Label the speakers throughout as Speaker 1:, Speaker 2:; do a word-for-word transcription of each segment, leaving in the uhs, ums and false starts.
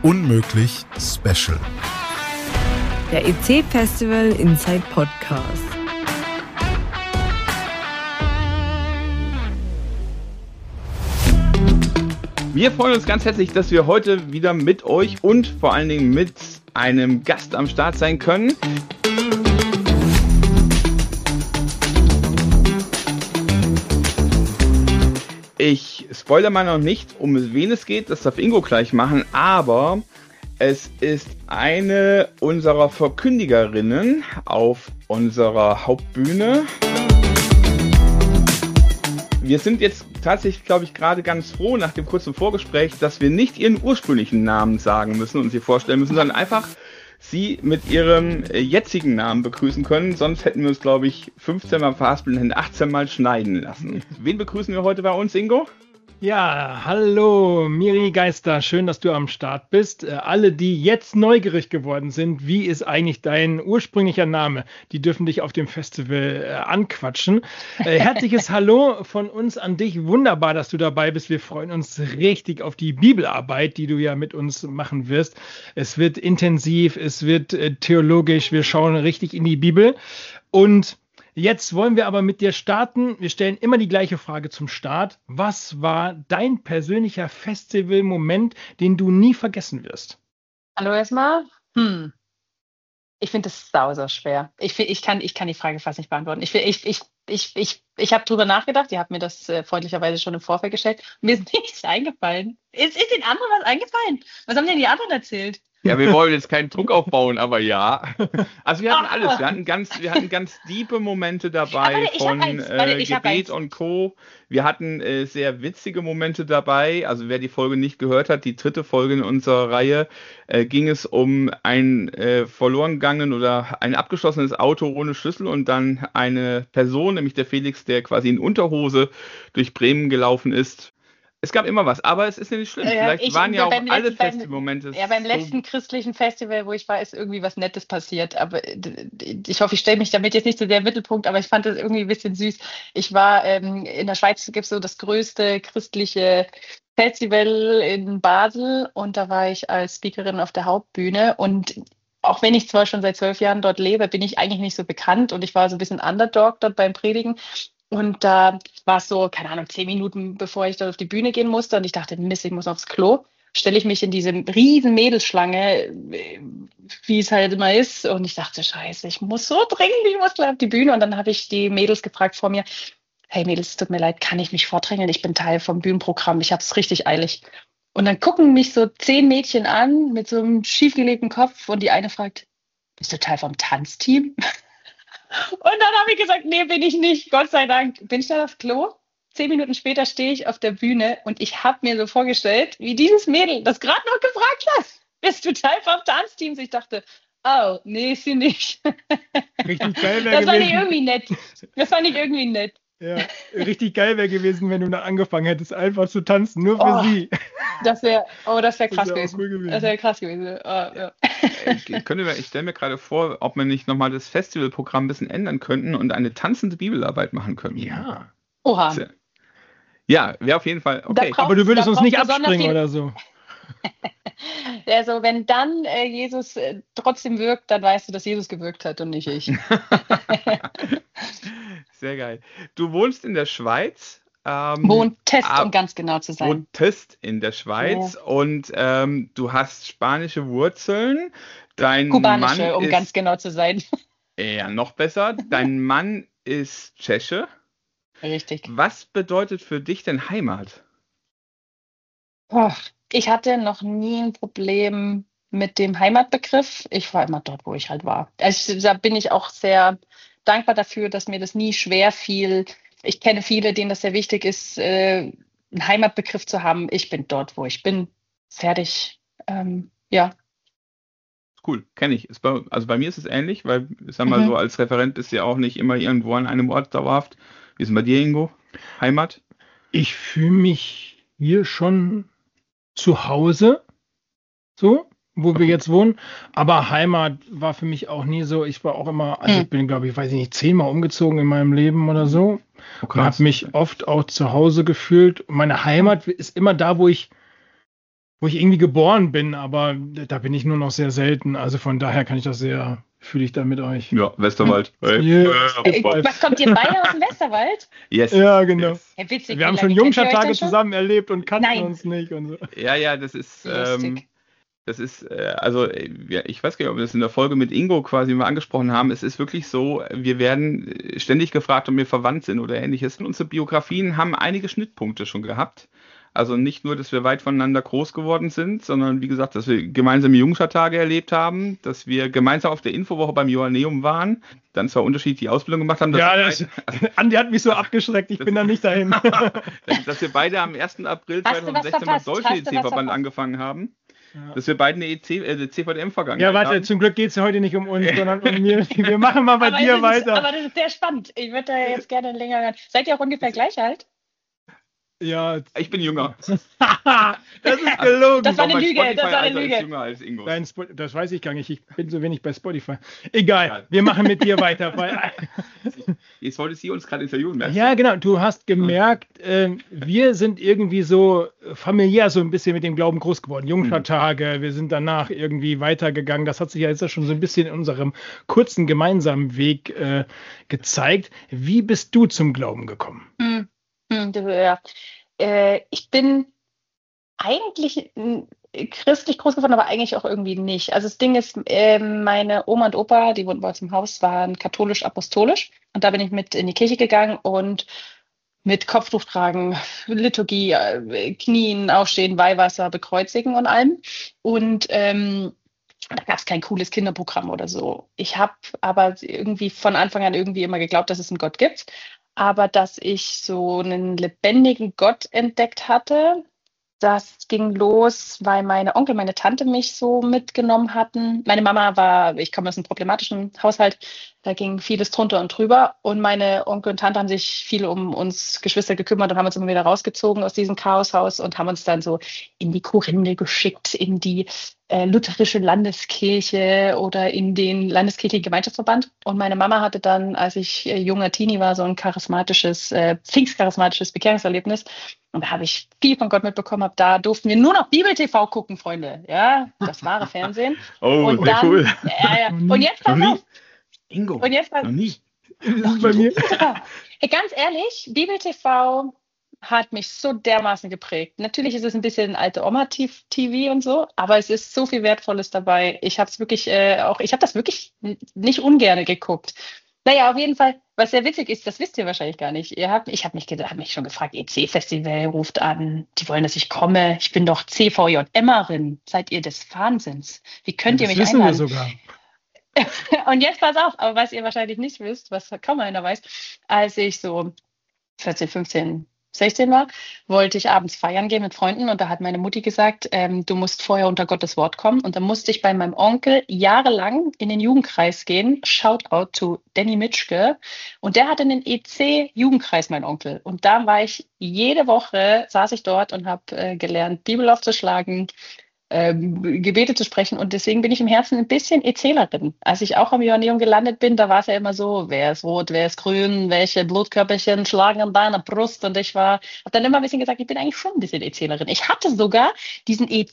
Speaker 1: Unmöglich Special.
Speaker 2: Der E C Festival Inside Podcast.
Speaker 3: Wir freuen uns ganz herzlich, dass wir heute wieder mit euch und vor allen Dingen mit einem Gast am Start sein können. Ich spoilere mal noch nicht, um wen es geht, das darf Ingo gleich machen, aber es ist eine unserer Verkündigerinnen auf unserer Hauptbühne. Wir sind jetzt tatsächlich, glaube ich, gerade ganz froh nach dem kurzen Vorgespräch, dass wir nicht ihren ursprünglichen Namen sagen müssen und sie vorstellen müssen, sondern einfach sie mit ihrem jetzigen Namen begrüßen können. Sonst hätten wir uns, glaube ich, fünfzehn Mal verhaspeln und achtzehn Mal schneiden lassen. Wen begrüßen wir heute bei uns, Ingo?
Speaker 4: Ja, hallo Miri Geister, schön, dass du am Start bist. Äh, alle, die jetzt neugierig geworden sind, wie ist eigentlich dein ursprünglicher Name? Die dürfen dich auf dem Festival äh, anquatschen. Äh, herzliches Hallo von uns an dich. Wunderbar, dass du dabei bist. Wir freuen uns richtig auf die Bibelarbeit, die du ja mit uns machen wirst. Es wird intensiv, es wird äh, theologisch. Wir schauen richtig in die Bibel. Und jetzt wollen wir aber mit dir starten. Wir stellen immer die gleiche Frage zum Start. Was war dein persönlicher Festivalmoment, den du nie vergessen wirst?
Speaker 5: Hallo erstmal. Hm. Ich finde das sauser schwer. Ich, find, ich, kann, ich kann die Frage fast nicht beantworten. Ich, ich, ich, ich, ich, ich habe drüber nachgedacht. Ihr habt mir das äh, freundlicherweise schon im Vorfeld gestellt. Mir ist nichts eingefallen. Ist, ist den anderen was eingefallen? Was haben denn die anderen erzählt?
Speaker 3: Ja, wir wollen jetzt keinen Druck aufbauen, aber ja. Also wir hatten alles. Wir hatten ganz, wir hatten ganz tiefe Momente dabei
Speaker 5: warte,
Speaker 3: von
Speaker 5: eins, warte,
Speaker 3: äh, Gebet und Co. Wir hatten äh, sehr witzige Momente dabei. Also wer die Folge nicht gehört hat, die dritte Folge in unserer Reihe, äh, ging es um ein äh, verloren gegangen oder ein abgeschlossenes Auto ohne Schlüssel und dann eine Person, nämlich der Felix, der quasi in Unterhose durch Bremen gelaufen ist. Es gab immer was, aber es ist ja nicht schlimm.
Speaker 5: Ja,
Speaker 3: Vielleicht
Speaker 5: ich,
Speaker 3: waren ja auch
Speaker 5: beim
Speaker 3: alle
Speaker 5: letzten,
Speaker 3: Festivalmomente.
Speaker 5: Ja, beim
Speaker 3: so
Speaker 5: letzten christlichen Festival, wo ich war, ist irgendwie was Nettes passiert. Aber ich hoffe, ich stelle mich damit jetzt nicht zu der Mittelpunkt, aber ich fand das irgendwie ein bisschen süß. Ich war ähm, in der Schweiz, gibt es so das größte christliche Festival in Basel und da war ich als Speakerin auf der Hauptbühne und auch wenn ich zwar schon seit zwölf Jahren dort lebe, bin ich eigentlich nicht so bekannt und ich war so ein bisschen Underdog dort beim Predigen. Und da war es so, keine Ahnung, zehn Minuten, bevor ich dort auf die Bühne gehen musste. Und ich dachte, Mist, ich muss aufs Klo. Stelle ich mich in diese riesen Mädelschlange, wie es halt immer ist. Und ich dachte, scheiße, ich muss so dringend, ich muss gleich auf die Bühne. Und dann habe ich die Mädels gefragt vor mir, hey Mädels, es tut mir leid, kann ich mich vordrängeln? Ich bin Teil vom Bühnenprogramm, ich habe es richtig eilig. Und dann gucken mich so zehn Mädchen an mit so einem schiefgelegten Kopf. Und die eine fragt, bist du Teil vom Tanzteam? Und dann habe ich gesagt, nee, bin ich nicht, Gott sei Dank. Bin ich da aufs Klo? Zehn Minuten später stehe ich auf der Bühne und ich habe mir so vorgestellt, wie dieses Mädel, das gerade noch gefragt hat, bist du Teil vom Tanzteam? Ich dachte, oh, nee, ist sie nicht.
Speaker 4: Richtig geil wäre
Speaker 5: Das war
Speaker 4: gewesen.
Speaker 5: nicht irgendwie nett. Das war nicht irgendwie nett.
Speaker 4: Ja, richtig geil wäre gewesen, wenn du dann angefangen hättest, einfach zu tanzen, nur für
Speaker 5: Oh,
Speaker 4: sie.
Speaker 5: Das wäre, oh, das wäre krass
Speaker 4: Das wär auch
Speaker 5: gewesen.
Speaker 4: cool gewesen.
Speaker 5: Das wäre krass gewesen. Oh, ja.
Speaker 3: Ich, könnte mir, ich stelle mir gerade vor, ob wir nicht nochmal das Festivalprogramm ein bisschen ändern könnten und eine tanzende Bibelarbeit machen könnten.
Speaker 4: Ja.
Speaker 5: Oha.
Speaker 3: Sehr- Ja, wäre auf jeden Fall okay.
Speaker 5: Da
Speaker 4: Aber du würdest
Speaker 5: Da
Speaker 4: uns nicht
Speaker 5: braucht besonders
Speaker 4: abspringen
Speaker 5: viel-
Speaker 4: oder so.
Speaker 5: Also wenn dann äh, Jesus äh, trotzdem wirkt, dann weißt du, dass Jesus gewirkt hat und nicht ich.
Speaker 3: Sehr geil. Du wohnst in der Schweiz. Ähm,
Speaker 5: Wohntest,
Speaker 3: ab-
Speaker 5: um ganz genau zu sein.
Speaker 3: Wohntest in der Schweiz und ähm, du hast spanische Wurzeln. Dein
Speaker 5: Kubanische,
Speaker 3: Mann
Speaker 5: um
Speaker 3: ist,
Speaker 5: ganz genau zu sein.
Speaker 3: ja, noch besser. Dein Mann ist Tscheche.
Speaker 5: Richtig.
Speaker 3: Was bedeutet für dich denn Heimat?
Speaker 5: Oh, ich hatte noch nie ein Problem mit dem Heimatbegriff. Ich war immer dort, wo ich halt war. Also da bin ich auch sehr dankbar dafür, dass mir das nie schwer fiel. Ich kenne viele, denen das sehr wichtig ist, äh, einen Heimatbegriff zu haben. Ich bin dort, wo ich bin. Fertig. Ähm, ja.
Speaker 3: Cool, kenne ich. Ist bei, also bei mir ist es ähnlich, weil, ich sag mal
Speaker 5: Mhm.
Speaker 3: so, als Referent bist du ja auch nicht immer irgendwo an einem Ort dauerhaft. Wie ist es bei dir, Ingo? Heimat?
Speaker 4: Ich fühle mich hier schon zu Hause, so, wo wir jetzt wohnen. Aber Heimat war für mich auch nie so. Ich war auch immer, also
Speaker 5: Hm.
Speaker 4: ich bin, glaube ich, weiß ich nicht, zehnmal umgezogen in meinem Leben oder so.
Speaker 3: Oh,
Speaker 4: Und habe mich oft auch zu Hause gefühlt. Meine Heimat ist immer da, wo ich wo ich irgendwie geboren bin, aber da bin ich nur noch sehr selten. Also von daher kann ich das sehr, fühle ich da mit euch.
Speaker 3: Ja, Westerwald. Hey.
Speaker 4: Yeah.
Speaker 5: Äh, Was kommt ihr beide aus dem Westerwald?
Speaker 3: Yes.
Speaker 4: Ja, genau.
Speaker 3: Yes.
Speaker 5: Ja, witzig,
Speaker 4: Wir haben
Speaker 5: wie
Speaker 4: schon
Speaker 5: lange kennt ihr euch
Speaker 4: Jungschartage
Speaker 5: denn schon?
Speaker 4: zusammen erlebt und kannten
Speaker 5: Nein.
Speaker 4: uns nicht. Und so.
Speaker 3: Ja, ja, das ist, ähm,
Speaker 5: Lustig.
Speaker 3: das ist, äh, also äh, ja, ich weiß gar nicht, ob wir das in der Folge mit Ingo quasi mal angesprochen haben. Es ist wirklich so, wir werden äh, ständig gefragt, ob wir verwandt sind oder ähnliches. Und unsere Biografien haben einige Schnittpunkte schon gehabt. Also nicht nur, dass wir weit voneinander groß geworden sind, sondern wie gesagt, dass wir gemeinsame Jungschartage erlebt haben, dass wir gemeinsam auf der Infowoche beim Joanneum waren, dann zwar unterschiedliche Ausbildungen gemacht haben. Dass
Speaker 4: Ja,
Speaker 3: wir
Speaker 4: das,
Speaker 3: beide,
Speaker 4: Andi hat mich so abgeschreckt, ich
Speaker 3: das-
Speaker 4: bin da nicht dahin.
Speaker 3: dass wir beide am ersten April
Speaker 5: Hast du was
Speaker 3: zweitausendsechzehn beim
Speaker 5: verpasst?
Speaker 3: Deutschen
Speaker 5: Hast du was
Speaker 3: E C-Verband
Speaker 5: verpasst?
Speaker 3: angefangen haben,
Speaker 4: Ja.
Speaker 3: dass wir beide eine, E C, äh, eine C V D M vergangen
Speaker 4: Ja, warte,
Speaker 3: haben.
Speaker 4: zum Glück geht es ja heute nicht um uns, sondern um mir. Wir machen mal bei
Speaker 5: aber
Speaker 4: dir
Speaker 5: das ist,
Speaker 4: weiter.
Speaker 5: aber das ist sehr spannend. Ich würde da jetzt gerne länger hören. Seid ihr auch ungefähr gleich alt?
Speaker 4: Ja,
Speaker 3: Ich bin jünger.
Speaker 4: das ist gelogen.
Speaker 5: Das war eine
Speaker 3: Mein
Speaker 5: Lüge, das war eine
Speaker 3: Spotify-Alter
Speaker 5: Lüge.
Speaker 3: ist jünger als Ingo.
Speaker 4: Dein Spo- das weiß ich gar nicht. Ich bin so wenig bei Spotify. Egal, wir machen mit dir weiter. Weil,
Speaker 3: Jetzt wollte sie uns gerade interviewen, merkst du?
Speaker 4: ja, genau. Du hast gemerkt, äh, wir sind irgendwie so familiär so ein bisschen mit dem Glauben groß geworden. Jungschartage, wir sind danach irgendwie weitergegangen. Das hat sich ja jetzt schon so ein bisschen in unserem kurzen gemeinsamen Weg äh, gezeigt. Wie bist du zum Glauben gekommen?
Speaker 5: Hm. Hm, das- ja. Äh, ich bin eigentlich äh, christlich groß geworden, aber eigentlich auch irgendwie nicht. Also das Ding ist, äh, meine Oma und Opa, die wohnten bei uns im Haus, waren katholisch-apostolisch. Und da bin ich mit in die Kirche gegangen und mit Kopftuch tragen, Liturgie, äh, Knien, Aufstehen, Weihwasser, Bekreuzigen und allem. Und ähm, da gab es kein cooles Kinderprogramm oder so. Ich habe aber irgendwie von Anfang an irgendwie immer geglaubt, dass es einen Gott gibt. Aber dass ich so einen lebendigen Gott entdeckt hatte, das ging los, weil meine Onkel, meine Tante mich so mitgenommen hatten. Meine Mama war, ich komme aus einem problematischen Haushalt, da ging vieles drunter und drüber. Und meine Onkel und Tante haben sich viel um uns Geschwister gekümmert und haben uns immer wieder rausgezogen aus diesem Chaoshaus und haben uns dann so in die Korinne geschickt, in die äh, lutherische Landeskirche oder in den landeskirchlichen Gemeinschaftsverband. Und meine Mama hatte dann, als ich äh, junger Teenie war, so ein charismatisches, äh, pfingstcharismatisches Bekehrungserlebnis. Und da habe ich viel von Gott mitbekommen. Ab da durften wir nur noch Bibel-T V gucken, Freunde. Ja, das wahre Fernsehen.
Speaker 3: Oh,
Speaker 5: Und
Speaker 3: sehr
Speaker 5: dann,
Speaker 3: cool.
Speaker 5: ja, ja. Und jetzt pass
Speaker 3: Noch nie.
Speaker 5: auf.
Speaker 3: Ingo,
Speaker 5: Und jetzt pass
Speaker 3: noch nie.
Speaker 4: Das ist bei mir.
Speaker 5: Hey, ganz ehrlich, Bibel-T V hat mich so dermaßen geprägt. Natürlich ist es ein bisschen alte Oma-T V und so, aber es ist so viel Wertvolles dabei. Ich habe es wirklich äh, auch, ich habe das wirklich n- nicht ungerne geguckt. Naja, auf jeden Fall, was sehr witzig ist, das wisst ihr wahrscheinlich gar nicht. Ihr habt, ich habe mich, geda- hab mich schon gefragt, E C-Festival ruft an, die wollen, dass ich komme. Ich bin doch C V J-Emmerin. Seid ihr des Wahnsinns? Wie könnt ihr
Speaker 4: Das
Speaker 5: mich
Speaker 4: wissen wir
Speaker 5: einladen?
Speaker 4: sogar.
Speaker 5: Und jetzt pass auf, aber was ihr wahrscheinlich nicht wisst, was kaum einer weiß, als ich so vierzehn, fünfzehn, sechzehn war, wollte ich abends feiern gehen mit Freunden und da hat meine Mutti gesagt, ähm, du musst vorher unter Gottes Wort kommen und dann musste ich bei meinem Onkel jahrelang in den Jugendkreis gehen, Shoutout to Danny Mitschke, und der hatte einen E C-Jugendkreis, mein Onkel, und da war ich jede Woche, saß ich dort und habe äh, gelernt, Bibel aufzuschlagen, ähm, Gebete zu sprechen, und deswegen bin ich im Herzen ein bisschen Erzählerin. Als ich auch am Joanneum gelandet bin, da war es ja immer so, wer ist rot, wer ist grün, welche Blutkörperchen schlagen an deiner Brust, und ich war, habe dann immer ein bisschen gesagt, ich bin eigentlich schon ein bisschen Erzählerin. Ich hatte sogar diesen E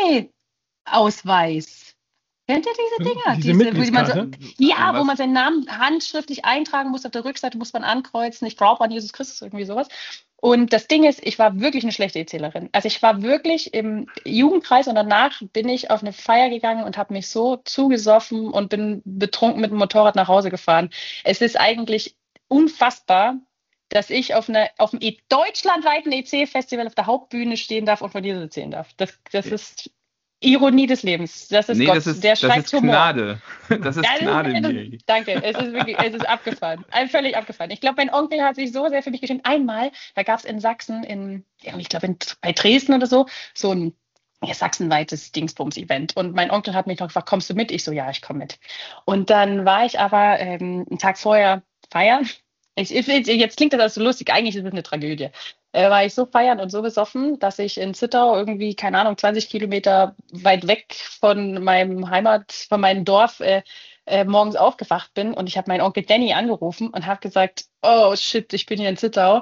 Speaker 5: C-Ausweis. Kennt ihr diese Dinger?
Speaker 4: Diese
Speaker 5: wo man so,
Speaker 4: Mitgliedskarte?
Speaker 5: ja,
Speaker 3: Was?
Speaker 5: wo man seinen Namen handschriftlich eintragen muss. Auf der Rückseite muss man ankreuzen, ich glaube an Jesus Christus, irgendwie sowas. Und das Ding ist, ich war wirklich eine schlechte Erzählerin. Also ich war wirklich im Jugendkreis und danach bin ich auf eine Feier gegangen und habe mich so zugesoffen und bin betrunken mit dem Motorrad nach Hause gefahren. Es ist eigentlich unfassbar, dass ich auf, eine, auf einem e deutschlandweiten E C-Festival auf der Hauptbühne stehen darf und von Jesus erzählen darf. Das, das ist Ironie des Lebens. Das ist
Speaker 3: Nee,
Speaker 5: Gott,
Speaker 3: das ist,
Speaker 5: der
Speaker 3: das
Speaker 5: schreibt
Speaker 3: ist
Speaker 5: Humor.
Speaker 3: Gnade. Das ist
Speaker 5: Ja, das
Speaker 3: Gnade,
Speaker 5: das-
Speaker 3: Miri.
Speaker 5: Danke, es ist wirklich, es ist abgefahren. Ein völlig abgefahren. Ich glaube, mein Onkel hat sich so sehr für mich geschämt. Einmal, da gab es in Sachsen, in, ja, ich glaube in, bei Dresden oder so, so ein ja, sachsenweites Dingsbums-Event. Und mein Onkel hat mich noch gefragt, kommst du mit? Ich so, ja, ich komme mit. Und dann war ich aber ähm, einen Tag vorher feiern. Ich, ich, jetzt klingt das alles so lustig, eigentlich ist es eine Tragödie. Äh, war ich so feiern und so besoffen, dass ich in Zittau irgendwie, keine Ahnung, zwanzig Kilometer weit weg von meinem Heimat, von meinem Dorf äh, äh, morgens aufgewacht bin. Und ich habe meinen Onkel Danny angerufen und habe gesagt, oh shit, ich bin hier in Zittau.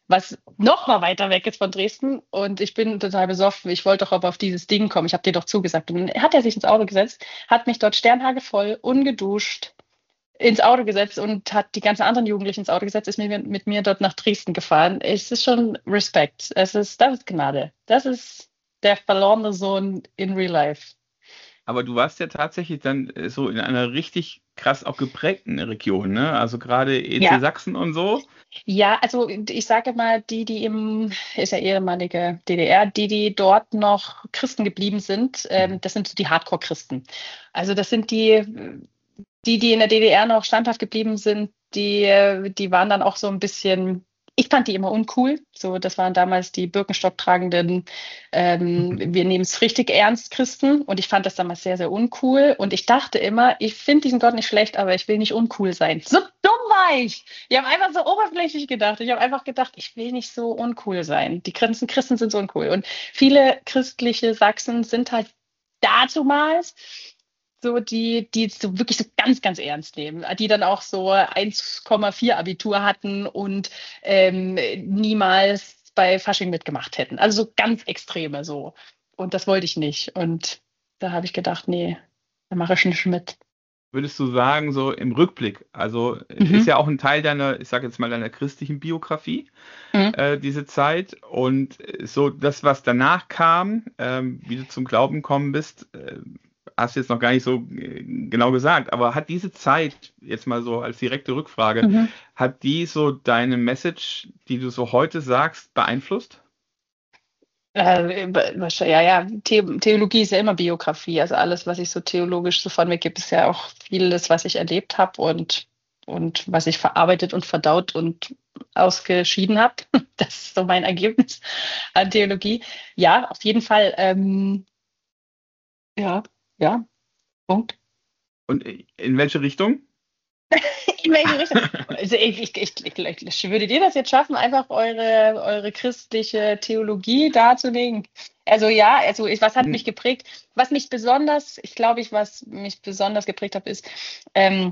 Speaker 5: was noch mal weiter weg ist von Dresden. Und ich bin total besoffen. Ich wollte doch aber auf dieses Ding kommen. Ich habe dir doch zugesagt. Und dann hat er sich ins Auto gesetzt, hat mich dort sternhagelvoll, ungeduscht, ins Auto gesetzt und hat die ganzen anderen Jugendlichen ins Auto gesetzt, ist mit mir, mit mir dort nach Dresden gefahren. Es ist schon Respekt. Es ist, das ist Gnade. Das ist der verlorene Sohn in real life.
Speaker 3: Aber du warst ja tatsächlich dann äh, so in einer richtig krass auch geprägten Region, ne? Also gerade E C
Speaker 5: Ja.
Speaker 3: Sachsen und so.
Speaker 5: Ja, also ich sage mal, die, die im, ist ja ehemalige D D R, die, die dort noch Christen geblieben sind, ähm, das sind so die Hardcore-Christen. Also das sind die, die, die in der D D R noch standhaft geblieben sind, die, äh, die waren dann auch so ein bisschen, ich fand die immer uncool. So, das waren damals die Birkenstock tragenden, ähm, wir nehmen es richtig ernst, Christen. Und ich fand das damals sehr, sehr uncool. Und ich dachte immer, ich finde diesen Gott nicht schlecht, aber ich will nicht uncool sein. So dumm war ich. Ich habe einfach so oberflächlich gedacht. Ich habe einfach gedacht, ich will nicht so uncool sein. Die Christen, Christen sind so uncool. Und viele christliche Sachsen sind halt dazumals so die, die es so wirklich so ganz, ganz ernst nehmen, die dann auch so eins Komma vier Abitur hatten und ähm, niemals bei Fasching mitgemacht hätten. Also so ganz extreme so. Und das wollte ich nicht. Und da habe ich gedacht, nee, da mache ich nicht mit.
Speaker 3: Würdest du sagen, so im Rückblick, also
Speaker 5: Mhm.
Speaker 3: ist ja auch ein Teil deiner, ich sage jetzt mal, deiner christlichen Biografie,
Speaker 5: Mhm.
Speaker 3: äh, diese Zeit und so das, was danach kam, ähm, wie du zum Glauben gekommen bist, äh, hast du jetzt noch gar nicht so äh, genau gesagt, aber hat diese Zeit, jetzt mal so als direkte Rückfrage,
Speaker 5: Mhm.
Speaker 3: hat die so deine Message, die du so heute sagst, beeinflusst?
Speaker 5: Äh, was- ja, ja, The Theologie ist ja immer Biografie. Also alles, was ich so theologisch so von mir gebe, ist ja auch vieles, was ich erlebt habe und, und was ich verarbeitet und verdaut und ausgeschieden habe. Das ist so mein Ergebnis an Theologie. Ja, auf jeden Fall. Ähm, ja, ja, Punkt.
Speaker 3: Und in welche Richtung?
Speaker 5: In welche Richtung? Also ich, ich, ich, ich, ich, würdet ihr das jetzt schaffen, einfach eure, eure christliche Theologie darzulegen? Also ja, also ich, was hat mich geprägt? Was mich besonders, ich glaube, ich, was mich besonders geprägt hat, ist, ähm,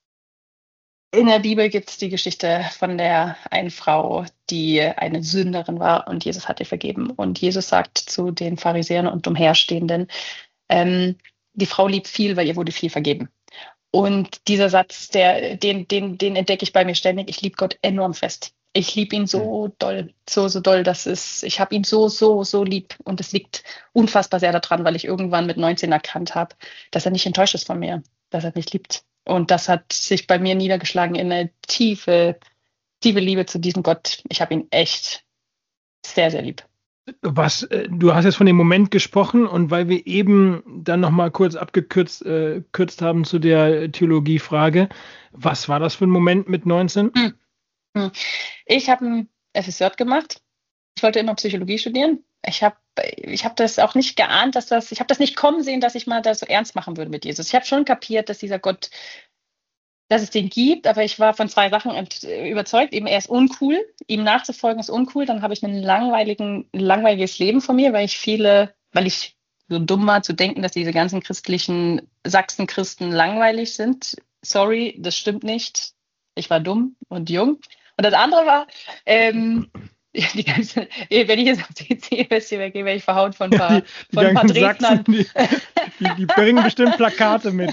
Speaker 5: in der Bibel gibt es die Geschichte von der einen Frau, die eine Sünderin war und Jesus hat ihr vergeben. Und Jesus sagt zu den Pharisäern und Umherstehenden, ähm, die Frau liebt viel, weil ihr wurde viel vergeben. Und dieser Satz, der, den, den, den entdecke ich bei mir ständig. Ich liebe Gott enorm fest. Ich liebe ihn so doll, so, so doll, dass es, ich habe ihn so, so, so lieb. Und es liegt unfassbar sehr daran, weil ich irgendwann mit neunzehn erkannt habe, dass er nicht enttäuscht ist von mir, dass er mich liebt. Und das hat sich bei mir niedergeschlagen in eine tiefe, tiefe Liebe zu diesem Gott. Ich habe ihn echt sehr, sehr lieb.
Speaker 4: Was, äh, du hast jetzt von dem Moment gesprochen und weil wir eben dann nochmal kurz abgekürzt äh, kürzt haben zu der Theologiefrage, was war das für ein Moment mit neunzehn?
Speaker 5: Hm. Hm. Ich habe ein F S J gemacht. Ich wollte immer Psychologie studieren. Ich habe ich hab das auch nicht geahnt, dass das, ich habe das nicht kommen sehen, dass ich mal das so ernst machen würde mit Jesus. Ich habe schon kapiert, dass dieser Gott, dass es den gibt, aber ich war von zwei Sachen ent- überzeugt. Eben, er ist uncool, ihm nachzufolgen ist uncool. Dann habe ich ein langweiligen, ein langweiliges Leben von mir, weil ich viele, weil ich so dumm war zu denken, dass diese ganzen christlichen Sachsen-Christen langweilig sind. Sorry, das stimmt nicht. Ich war dumm und jung. Und das andere war, ähm, die ganze, wenn ich jetzt auf die E C-Festival gehe, werde ich verhauen von ein paar,
Speaker 4: Die, die
Speaker 5: von ein paar
Speaker 4: ganzen
Speaker 5: Dresdnern.
Speaker 4: Sachsen, die, die, die bringen bestimmt Plakate mit.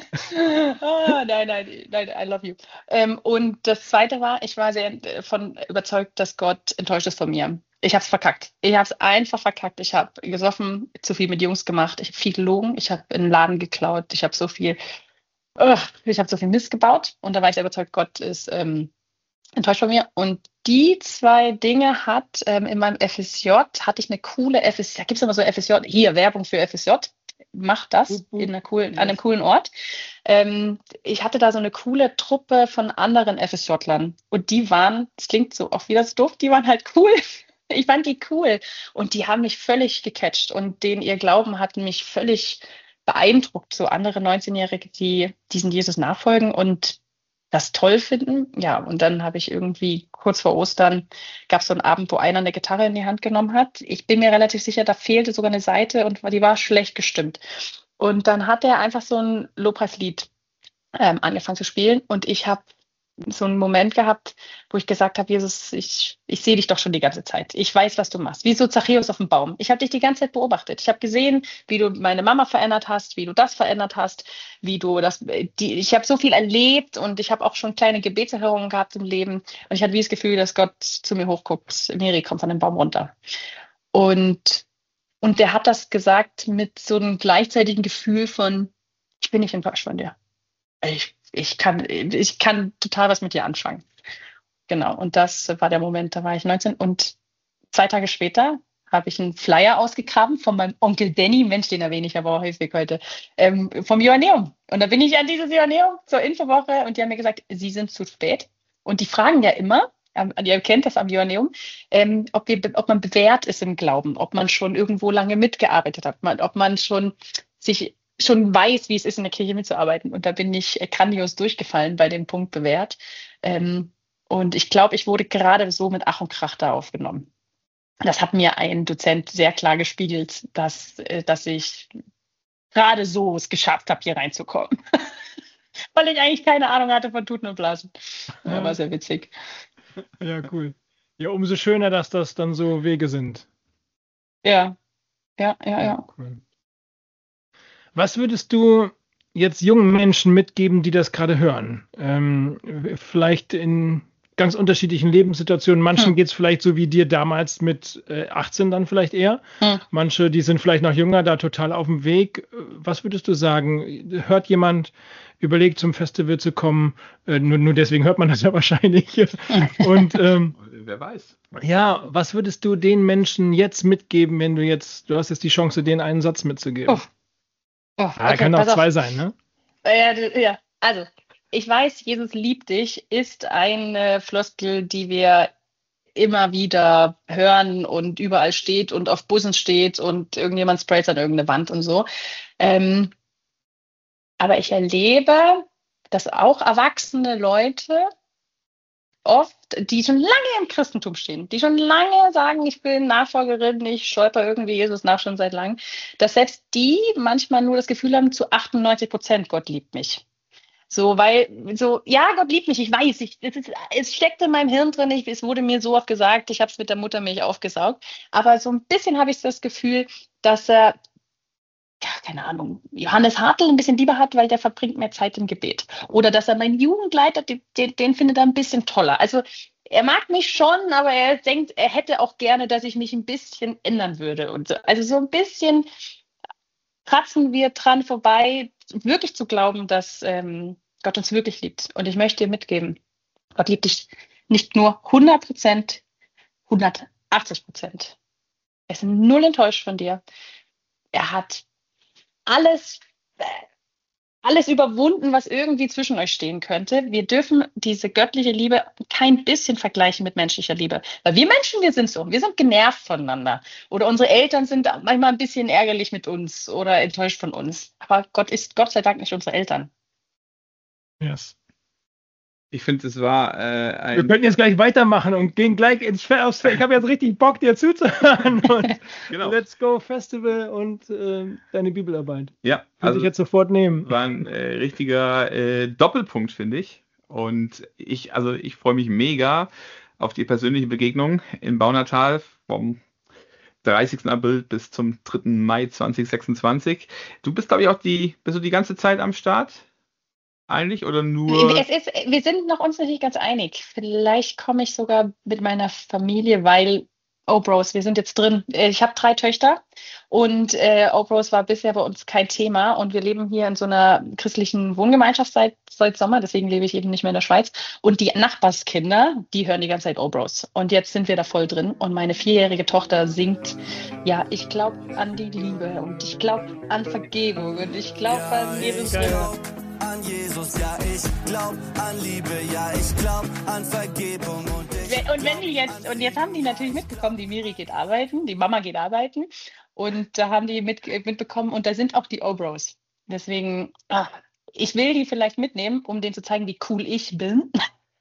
Speaker 5: Ah, nein, nein, nein, I love you. Ähm, und das Zweite war, ich war sehr von überzeugt, dass Gott enttäuscht ist von mir. Ich habe es verkackt. Ich habe es einfach verkackt. Ich habe gesoffen, zu viel mit Jungs gemacht. Ich habe viel gelogen. Ich habe einen Laden geklaut. Ich habe so viel, ugh, ich habe so viel Mist gebaut. Und da war ich sehr überzeugt, Gott ist ähm, enttäuscht von mir. Und die zwei Dinge hat ähm, in meinem F S J, hatte ich eine coole F S J, da gibt es immer so F S J, hier Werbung für F S J, mach das
Speaker 4: Boop, boop.
Speaker 5: in einer coolen, an einem coolen Ort. Ähm, ich hatte da so eine coole Truppe von anderen F S J-Lern und die waren, das klingt so auch wieder so doof, die waren halt cool. Ich fand die cool und die haben mich völlig gecatcht und den ihr Glauben hat mich völlig beeindruckt. So andere neunzehnjährige, die diesen Jesus nachfolgen und das toll finden. Ja, und dann habe ich irgendwie kurz vor Ostern gab es so einen Abend, wo einer eine Gitarre in die Hand genommen hat. Ich bin mir relativ sicher, da fehlte sogar eine Seite und die war schlecht gestimmt. Und dann hat er einfach so ein Lobpreislied ähm, angefangen zu spielen und ich habe so einen Moment gehabt, wo ich gesagt habe, Jesus, ich, ich sehe dich doch schon die ganze Zeit. Ich weiß, was du machst. Wie so Zachäus auf dem Baum. Ich habe dich die ganze Zeit beobachtet. Ich habe gesehen, wie du meine Mama verändert hast, wie du das verändert hast, wie du das, die, ich habe so viel erlebt und ich habe auch schon kleine Gebetserhörungen gehabt im Leben. Und ich hatte wie das Gefühl, dass Gott zu mir hochguckt. Miri, komm von dem Baum runter. Und, und der hat das gesagt mit so einem gleichzeitigen Gefühl von, ich bin nicht enttäuscht von dir. Ich, ich, kann, ich kann total was mit dir anfangen. Genau, und das war der Moment, da war ich neunzehn und zwei Tage später habe ich einen Flyer ausgegraben von meinem Onkel Danny, Mensch, den erwähne ich aber auch häufig heute, ähm, vom Joanneum. Und da bin ich an dieses Joanneum zur Infowoche und die haben mir gesagt, Sie sind zu spät. Und die fragen ja immer, ähm, ihr kennt das am Joanneum, ähm, ob, wir, ob man bewährt ist im Glauben, ob man schon irgendwo lange mitgearbeitet hat, man, ob man schon sich schon weiß, wie es ist, in der Kirche mitzuarbeiten. Und da bin ich grandios durchgefallen bei dem Punkt bewährt. Ähm, und ich glaube, ich wurde gerade so mit Ach und Krach da aufgenommen. Das hat mir ein Dozent sehr klar gespiegelt, dass, äh, dass ich gerade so es geschafft habe, hier reinzukommen. Weil ich eigentlich keine Ahnung hatte von Tuten und Blasen. Ja, war sehr witzig.
Speaker 4: Ja, cool. Ja, umso schöner, dass das dann so Wege sind.
Speaker 5: Ja, ja, ja, ja.
Speaker 4: Cool. Was würdest du jetzt jungen Menschen mitgeben, die das gerade hören? Ähm, vielleicht in ganz unterschiedlichen Lebenssituationen. Manchen hm. geht es vielleicht so wie dir damals mit äh, achtzehn dann vielleicht eher. Hm. Manche, die sind vielleicht noch jünger, da total auf dem Weg. Was würdest du sagen? Hört jemand, überlegt zum Festival zu kommen? Äh, nur, nur deswegen hört man das ja wahrscheinlich. Und ähm,
Speaker 3: wer weiß.
Speaker 4: Ja, was würdest du den Menschen jetzt mitgeben, wenn du jetzt, du hast jetzt die Chance, denen einen Satz mitzugeben?
Speaker 5: Oh. Oh, okay,
Speaker 4: ja, kann auch zwei auf. sein, ne?
Speaker 5: Ja, ja, also ich weiß, Jesus liebt dich, ist eine Floskel, die wir immer wieder hören und überall steht und auf Bussen steht und irgendjemand sprayt an irgendeine Wand und so. Ähm, aber ich erlebe, dass auch erwachsene Leute oft, die schon lange im Christentum stehen, die schon lange sagen, ich bin Nachfolgerin, ich stolper irgendwie Jesus nach schon seit langem, dass selbst die manchmal nur das Gefühl haben, zu achtundneunzig Prozent Gott liebt mich. So, weil, so, ja, Gott liebt mich, ich weiß, ich, es, ist, es steckt in meinem Hirn drin, ich, es wurde mir so oft gesagt, ich habe es mit der Muttermilch aufgesaugt, aber so ein bisschen habe ich das Gefühl, dass er, ja, keine Ahnung, Johannes Hartl ein bisschen lieber hat, weil der verbringt mehr Zeit im Gebet. Oder dass er meinen Jugendleiter, den, den, den findet er ein bisschen toller. Also er mag mich schon, aber er denkt, er hätte auch gerne, dass ich mich ein bisschen ändern würde. Und so. Also so ein bisschen kratzen wir dran vorbei, wirklich zu glauben, dass ähm, Gott uns wirklich liebt. Und ich möchte dir mitgeben, Gott liebt dich nicht nur hundert Prozent, hundertachtzig Prozent. Er ist null enttäuscht von dir. Er hat alles, alles überwunden, was irgendwie zwischen euch stehen könnte. Wir dürfen diese göttliche Liebe kein bisschen vergleichen mit menschlicher Liebe. Weil wir Menschen, wir sind so. Wir sind genervt voneinander. Oder unsere Eltern sind manchmal ein bisschen ärgerlich mit uns oder enttäuscht von uns. Aber Gott ist Gott sei Dank nicht unsere Eltern.
Speaker 4: Yes.
Speaker 3: Ich finde, es war äh, ein...
Speaker 4: Wir könnten jetzt gleich weitermachen und gehen gleich ins Fest. Ich habe jetzt richtig Bock, dir zuzuhören. Und genau. Let's Go Festival und äh, deine Bibelarbeit.
Speaker 3: Ja,
Speaker 4: Würde
Speaker 3: also
Speaker 4: ich jetzt sofort nehmen.
Speaker 3: War ein äh, richtiger äh, Doppelpunkt, finde ich. Und ich, also ich freue mich mega auf die persönliche Begegnung in Baunatal vom dreißigsten April bis zum dritten Mai zweitausendsechsundzwanzig. Du bist, glaube ich, auch die, bist du die ganze Zeit am Start? Eigentlich oder nur?
Speaker 5: Es ist, wir sind noch uns nicht ganz einig. Vielleicht komme ich sogar mit meiner Familie, weil O-Bros, wir sind jetzt drin. Ich habe drei Töchter und äh, O-Bros war bisher bei uns kein Thema und wir leben hier in so einer christlichen Wohngemeinschaft seit, seit Sommer, deswegen lebe ich eben nicht mehr in der Schweiz. Und die Nachbarskinder, die hören die ganze Zeit O-Bros. Und jetzt sind wir da voll drin und meine vierjährige Tochter singt, ja, ich glaube an die Liebe und ich glaube an Vergebung und ich glaube an Jesus.
Speaker 6: An Jesus, ja, ich glaub an Liebe, ja, ich glaub an Vergebung. Und, ich
Speaker 5: und wenn die jetzt, und jetzt haben die natürlich mitbekommen, die Miri geht arbeiten, die Mama geht arbeiten und da haben die mit, mitbekommen und da sind auch die O-Bros. Deswegen, ach, ich will die vielleicht mitnehmen, um denen zu zeigen, wie cool ich bin.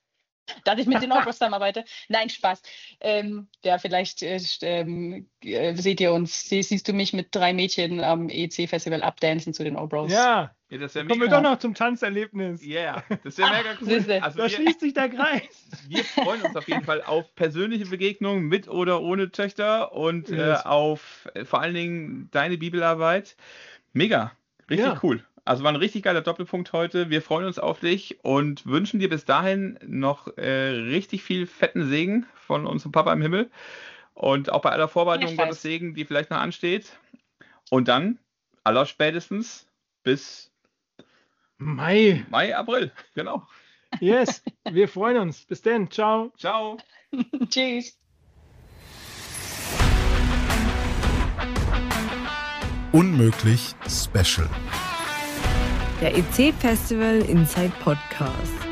Speaker 5: dass ich mit den Obros zusammenarbeite. Nein, Spaß. Ähm, ja, vielleicht äh, ähm, äh, seht ihr uns, sie, siehst du mich mit drei Mädchen am E C Festival abdancen zu den Obros.
Speaker 4: Ja,
Speaker 3: Ja, das wäre
Speaker 4: kommen wir
Speaker 3: mega.
Speaker 4: doch noch zum Tanzerlebnis.
Speaker 3: Ja, yeah, das wäre mega cool.
Speaker 5: Siehste.
Speaker 3: Also
Speaker 4: Da
Speaker 3: wir,
Speaker 4: schließt sich der Kreis.
Speaker 3: wir freuen uns auf jeden Fall auf persönliche Begegnungen mit oder ohne Töchter und äh,
Speaker 4: Yes.
Speaker 3: auf äh, vor allen Dingen deine Bibelarbeit. Mega, richtig
Speaker 4: Ja.
Speaker 3: cool. Also war ein richtig geiler Doppelpunkt heute. Wir freuen uns auf dich und wünschen dir bis dahin noch äh, richtig viel fetten Segen von unserem Papa im Himmel und auch bei aller Vorbereitung
Speaker 5: Gleichfalls.
Speaker 3: Gottes Segen, die vielleicht noch ansteht. Und dann allerspätestens bis
Speaker 4: Mai.
Speaker 3: Mai, April. Genau.
Speaker 4: Yes, wir freuen uns. Bis dann. Ciao.
Speaker 3: Ciao.
Speaker 5: Tschüss.
Speaker 1: Unmöglich Special.
Speaker 2: Der E C Festival Inside Podcast.